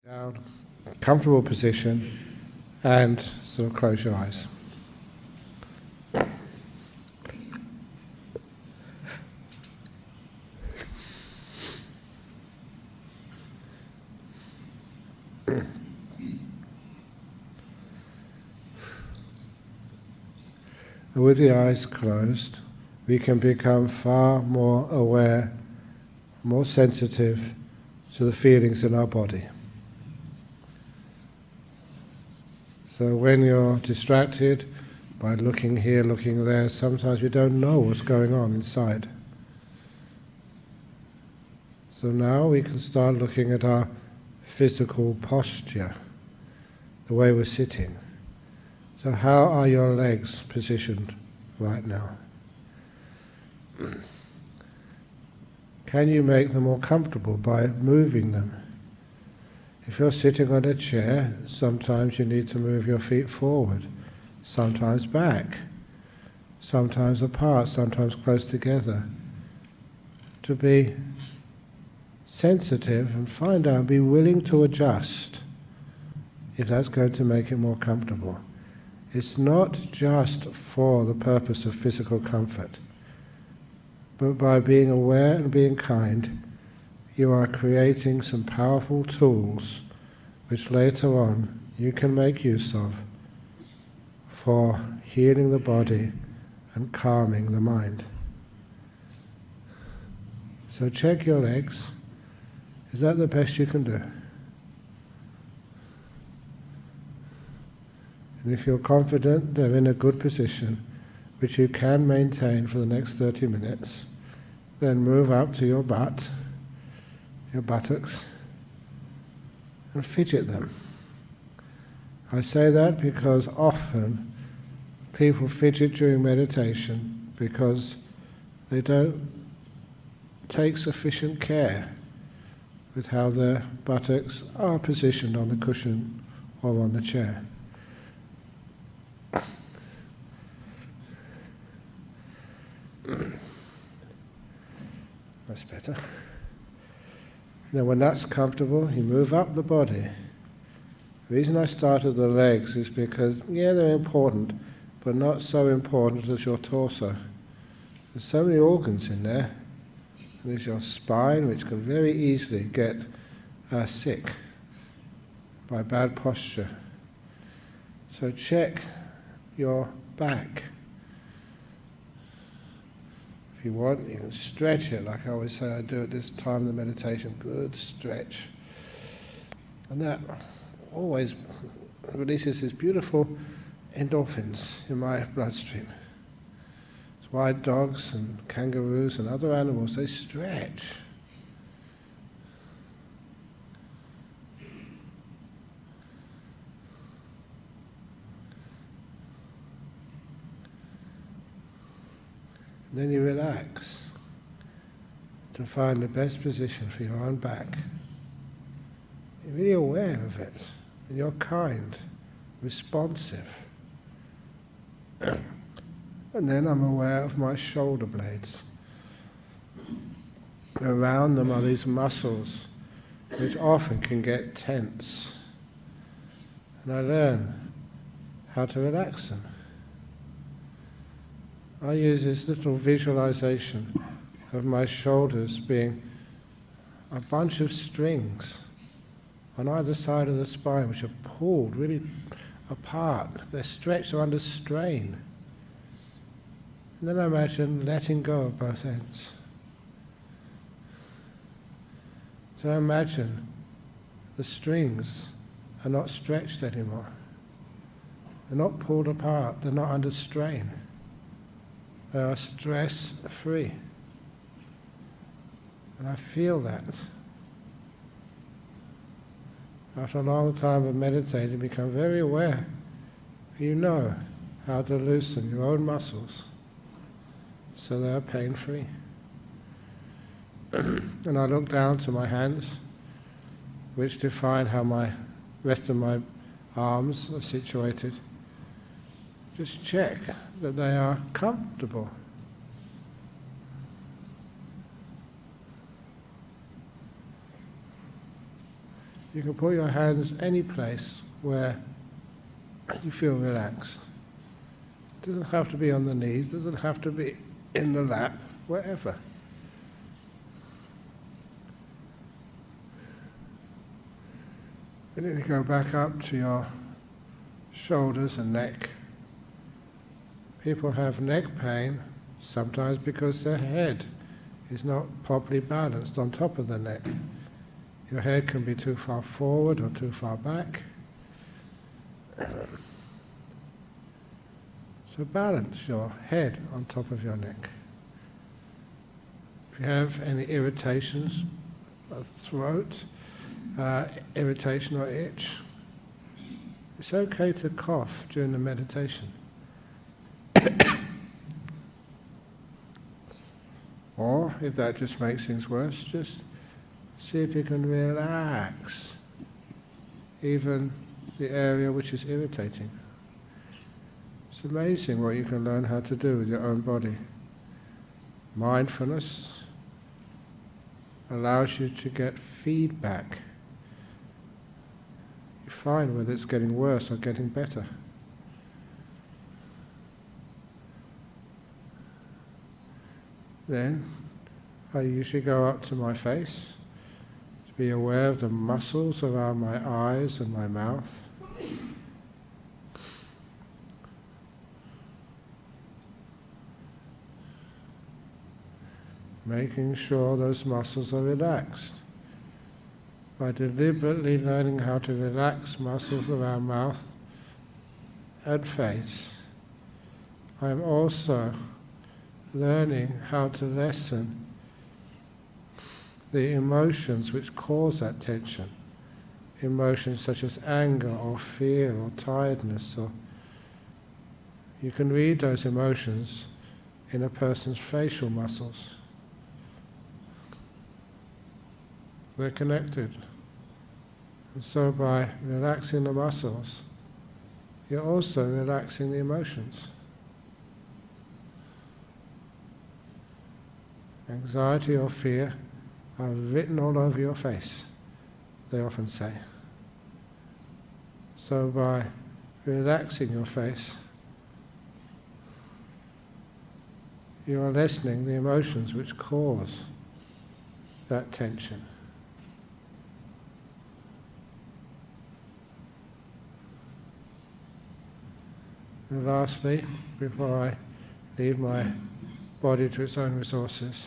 Down, comfortable position, and sort of close your eyes. And with the eyes closed, we can become far more aware, more sensitive to the feelings in our body. So when you're distracted by looking here, looking there, sometimes you don't know what's going on inside. So now we can start looking at our physical posture, the way we're sitting. So how are your legs positioned right now? Can you make them more comfortable by moving them? If you're sitting on a chair, sometimes you need to move your feet forward, sometimes back, sometimes apart, sometimes close together. To be sensitive and find out, be willing to adjust if that's going to make it more comfortable. It's not just for the purpose of physical comfort, but by being aware and being kind, you are creating some powerful tools which later on you can make use of for healing the body and calming the mind. So check your legs. Is that the best you can do? And if you're confident they're in a good position, which you can maintain for the next 30 minutes, then move up to your butt, your buttocks, and fidget them. I say that because often people fidget during meditation because they don't take sufficient care with how their buttocks are positioned on the cushion or on the chair. That's better. Now when that's comfortable, you move up the body. The reason I started the legs is because, yeah, they're important, but not so important as your torso. There's so many organs in there. There's your spine, which can very easily get sick by bad posture. So check your back. If you want, you can stretch it, like I always say I do at this time of the meditation. Good stretch. And that always releases these beautiful endorphins in my bloodstream. It's why dogs and kangaroos and other animals, they stretch. Then you relax to find the best position for your own back. You're really aware of it, and you're kind, responsive. And then I'm aware of my shoulder blades. Around them are these muscles which often can get tense. And I learn how to relax them. I use this little visualization of my shoulders being a bunch of strings on either side of the spine which are pulled really apart. They're stretched, they're under strain. And then I imagine letting go of both ends. So I imagine the strings are not stretched anymore. They're not pulled apart, they're not under strain. They are stress-free. And I feel that. After a long time of meditating, you become very aware. You know how to loosen your own muscles so they are pain-free. And I look down to my hands, which define how my rest of my arms are situated. Just check that they are comfortable. You can put your hands any place where you feel relaxed. It doesn't have to be on the knees, it doesn't have to be in the lap, wherever. And then you go back up to your shoulders and neck. People have neck pain sometimes because their head is not properly balanced on top of the neck. Your head can be too far forward or too far back. So balance your head on top of your neck. If you have any irritations, a throat, irritation or itch, it's okay to cough during the meditation. Or, if that just makes things worse, just see if you can relax even the area which is irritating. It's amazing what you can learn how to do with your own body. Mindfulness allows you to get feedback. You find whether it's getting worse or getting better. Then I usually go up to my face to be aware of the muscles around my eyes and my mouth. Making sure those muscles are relaxed. By deliberately learning how to relax muscles around mouth and face, I am also learning how to lessen the emotions which cause that tension. Emotions such as anger or fear or tiredness, or you can read those emotions in a person's facial muscles. They're connected. And so by relaxing the muscles, you're also relaxing the emotions. Anxiety or fear are written all over your face, they often say. So by relaxing your face, you are lessening the emotions which cause that tension. And lastly, before I leave my body to its own resources,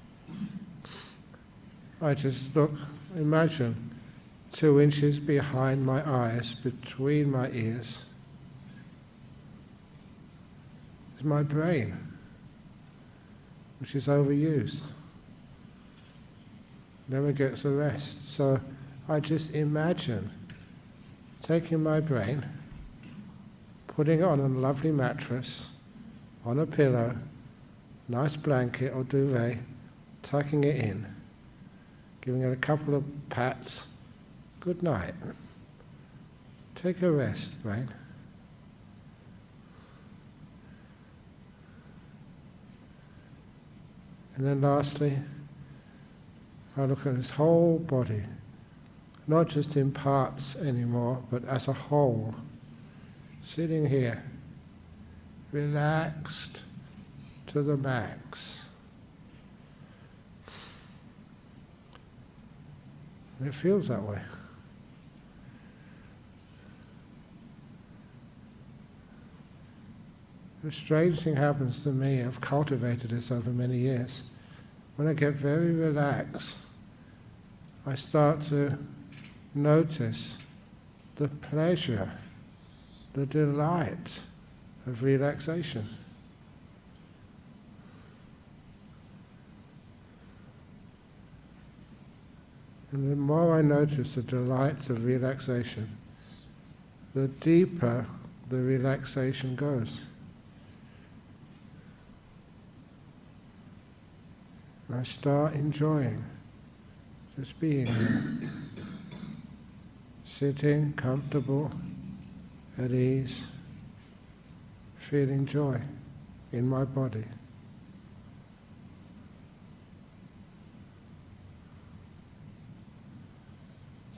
I just imagine 2 inches behind my eyes, between my ears, is my brain, which is overused, never gets a rest. So I just imagine taking my brain, putting it on a lovely mattress, on a pillow, nice blanket or duvet, tucking it in, giving it a couple of pats. Good night. Take a rest, brain. And then lastly, I look at this whole body, not just in parts anymore, but as a whole, sitting here, relaxed to the max. And it feels that way. A strange thing happens to me. I've cultivated this over many years. When I get very relaxed, I start to notice the pleasure, the delight of relaxation. And the more I notice the delight of relaxation, the deeper the relaxation goes. I start enjoying just being there, sitting comfortable, at ease, feeling joy in my body.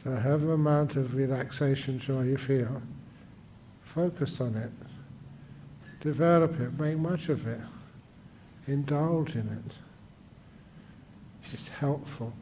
So however amount of relaxation, joy you feel, focus on it, develop it, make much of it, indulge in it. It's helpful.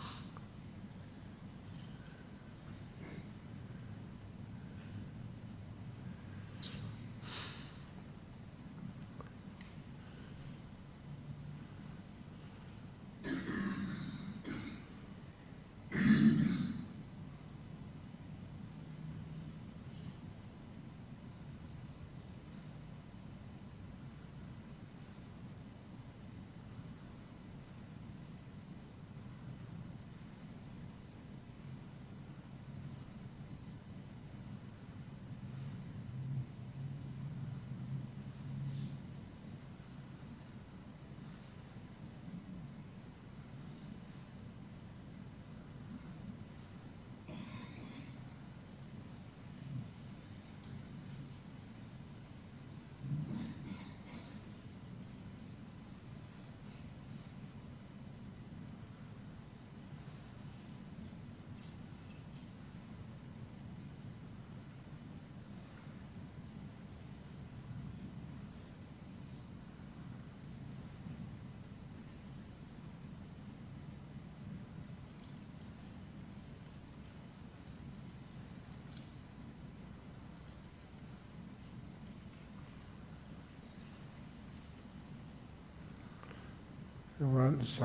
And once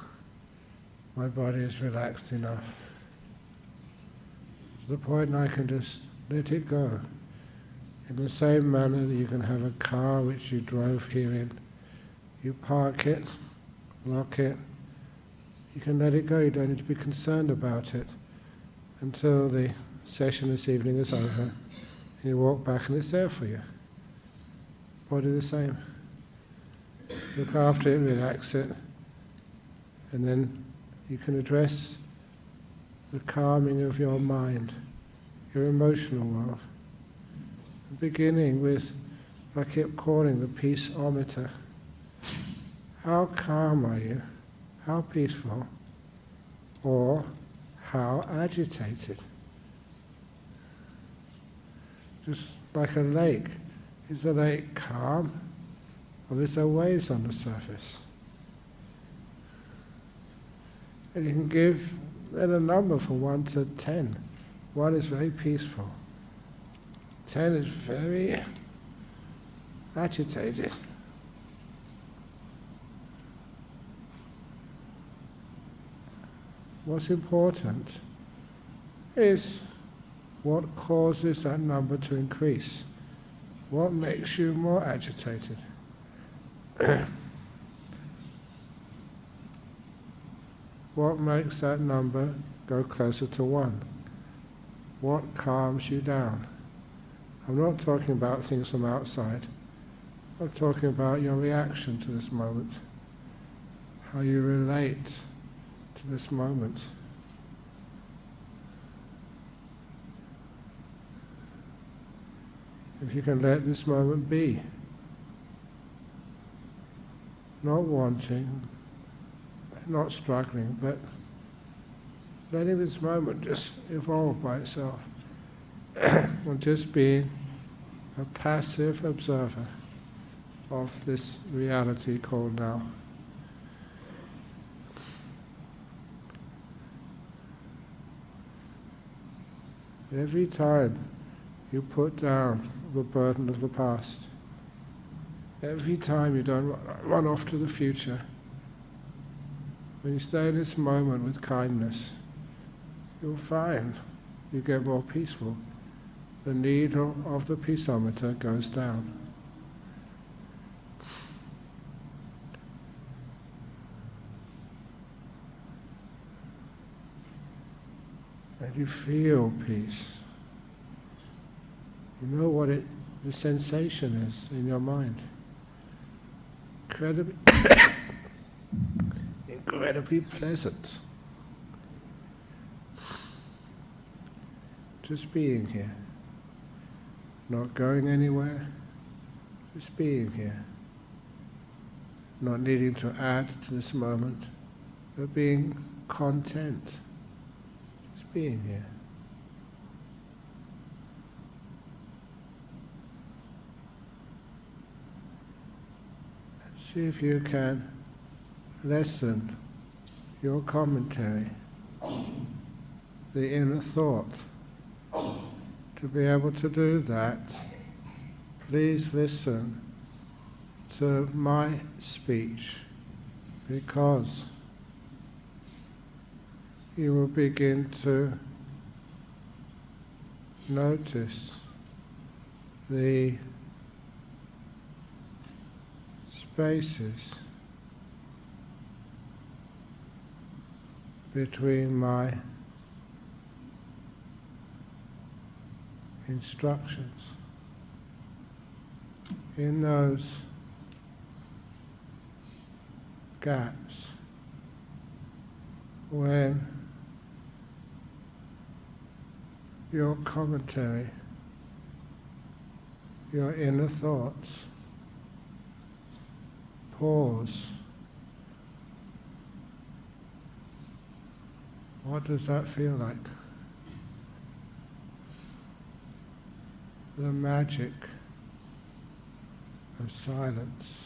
my body is relaxed enough, to the point I can just let it go. In the same manner that you can have a car which you drove here in, you park it, lock it, you can let it go, you don't need to be concerned about it until the session this evening is over. And you walk back and it's there for you. Body the same. Look after it, relax it, and then you can address the calming of your mind, your emotional world. Beginning with, I keep calling the peace-ometer. How calm are you? How peaceful? Or how agitated? Just like a lake. Is the lake calm? Or is there waves on the surface? And you can give then a number from 1 to 10. 1 is very peaceful. 10 is very agitated. What's important is what causes that number to increase. What makes you more agitated? What makes that number go closer to 1? What calms you down? I'm not talking about things from outside. I'm talking about your reaction to this moment, how you relate to this moment. If you can let this moment be, not wanting, not struggling, but letting this moment just evolve by itself, and just being a passive observer of this reality called now. Every time you put down the burden of the past, every time you don't run off to the future, when you stay in this moment with kindness, you'll find you get more peaceful. The needle of the peaceometer goes down. And you feel peace. You know what the sensation is in your mind. Incredibly pleasant. Just being here. Not going anywhere, just being here. Not needing to add to this moment, but being content. Just being here. See if you can lessen your commentary, the inner thought. To be able to do that, please listen to my speech, because you will begin to notice the spaces between my instructions. In those gaps, when your commentary, your inner thoughts, pause. What does that feel like? The magic of silence.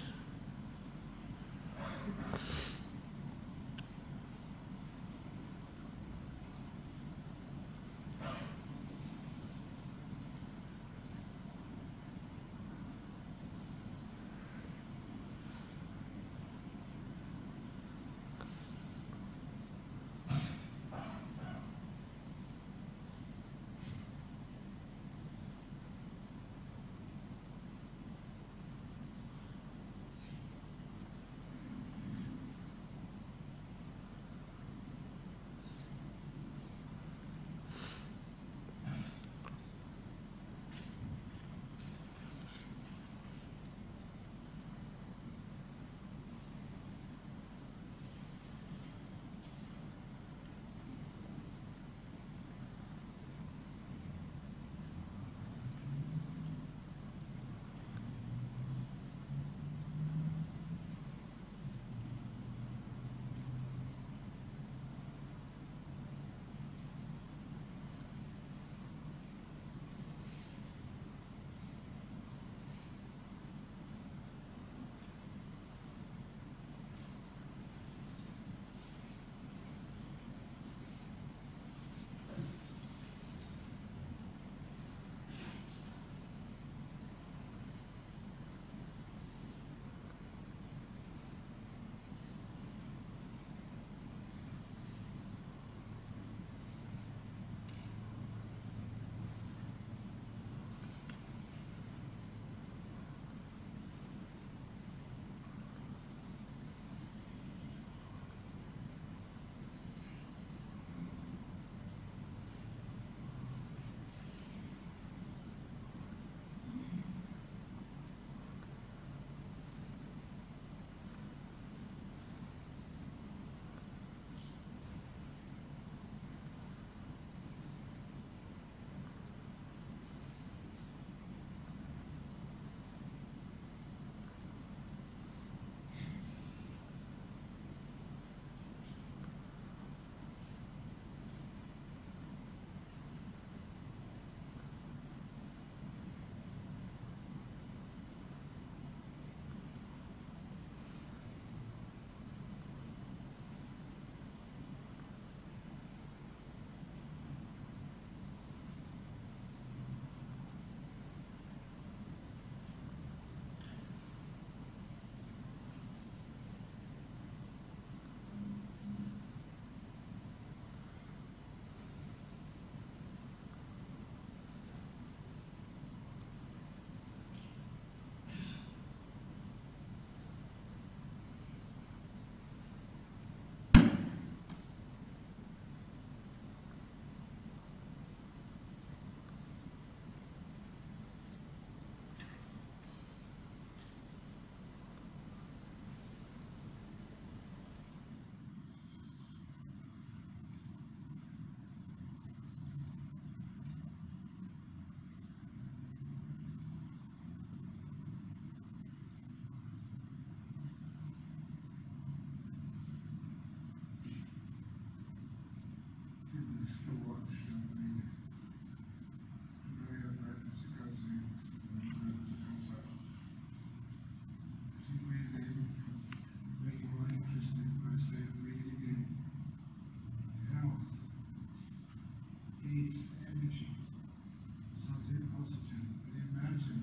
peace, energy, something positive, and imagine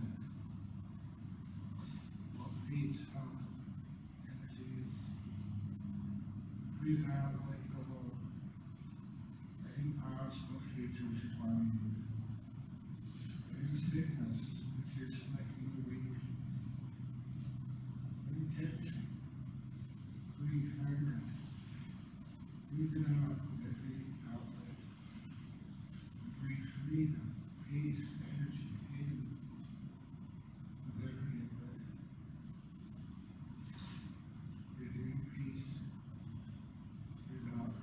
what peace, health, energy is. Breathe out, let go. Any past or future which is worrying you. Any sickness which is making you weak. Any tension, grief, anger. Breathe it out with every outlet. Breathe freedom, peace, energy in with every breath. Breathing in peace. Breathe out.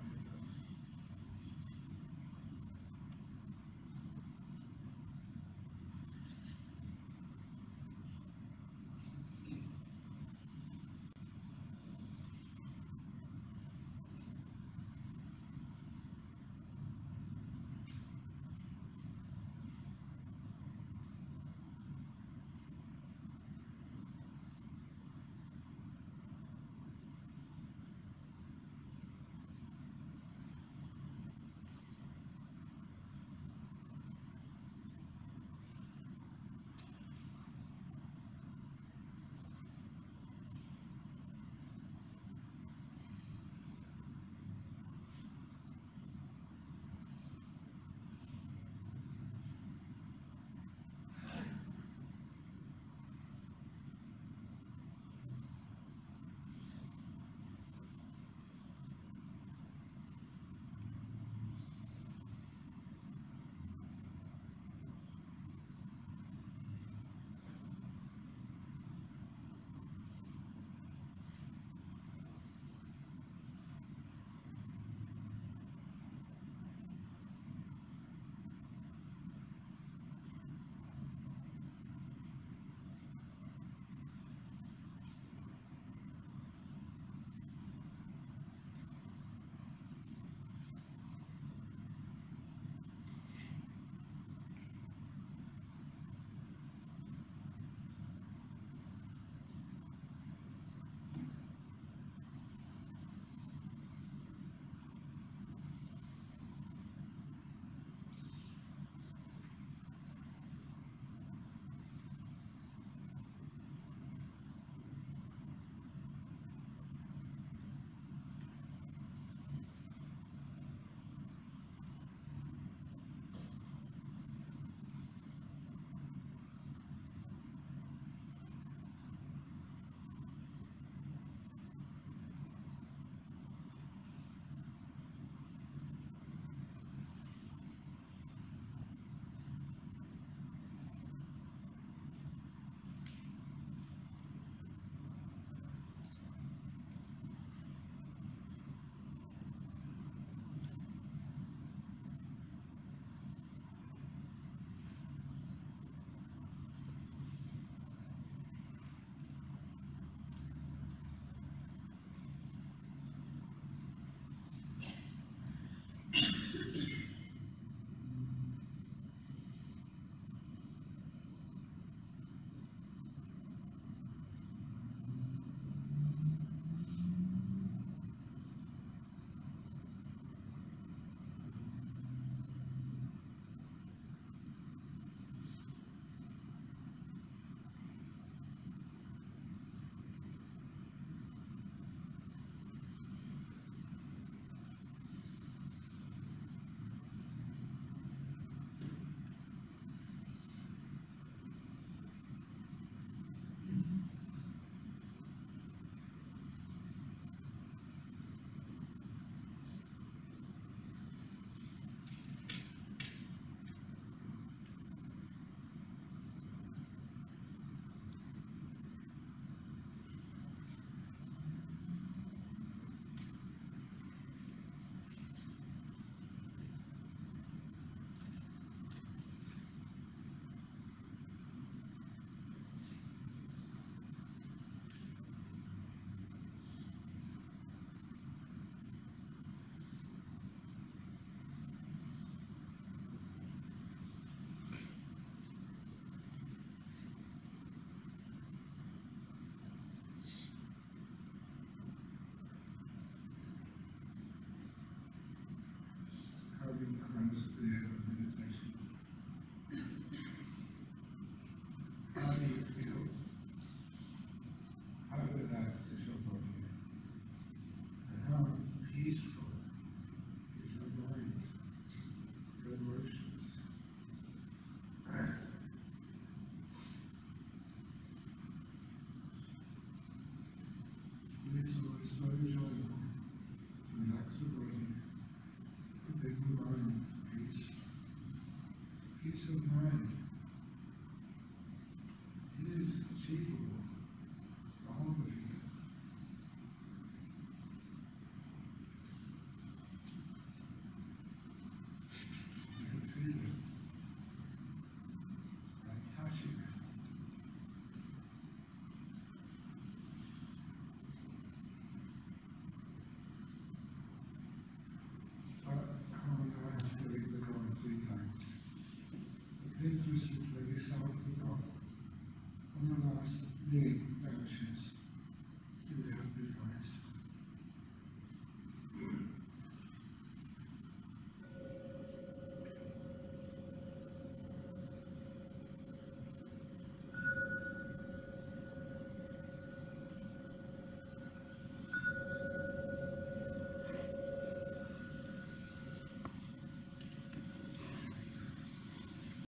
time.